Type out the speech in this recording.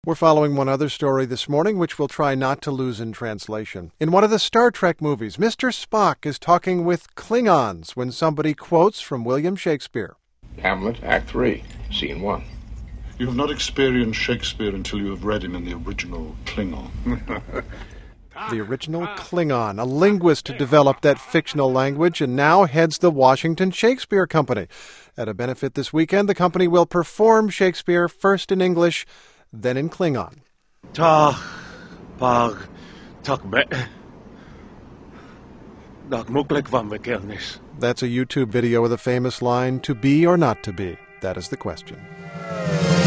We're following one other story this morning, which we'll try not to lose in translation. In one of the Star Trek movies, Mr. Spock is talking with Klingons when somebody quotes from William Shakespeare. Hamlet, Act 3, Scene 1. You have not experienced Shakespeare until you have read him in the original Klingon. The original Klingon, a linguist who developed that fictional language and now heads the Washington Shakespeare Company. At a benefit this weekend, the company will perform Shakespeare first in English, then in Klingon. That's a YouTube video with a famous line, "To be or not to be? That is the question."